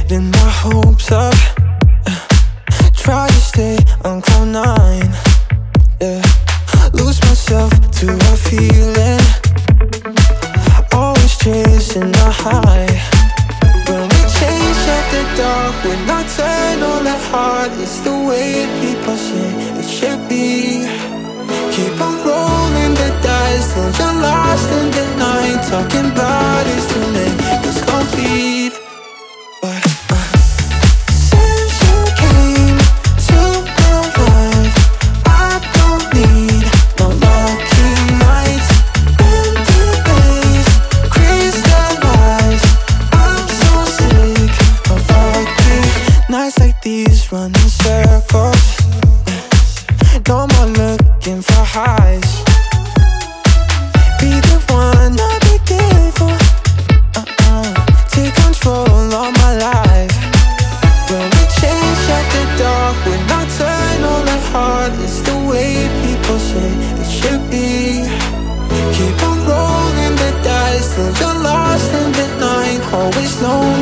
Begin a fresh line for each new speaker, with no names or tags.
getting my hopes up. Try to stay on cloud nine, yeah. Lose myself to a feeling, always chasing the high. When we chase after dark, we're nocturnal at heart. It's the way people say it should be. Keep on rolling the dice till you're lost in the night. Talking about it to make us complete. But since you came to my life, I don't need no lucky nights. Empty days crystallize. I'm so sick of lucky nights like these, running circles. No more looking for highs. Be the one, I'll be careful. Take control of my life. When we change after dark, we're nocturnal at heart. It's the way people say it should be. Keep on rolling the dice till you're lost in the night. Always lonely.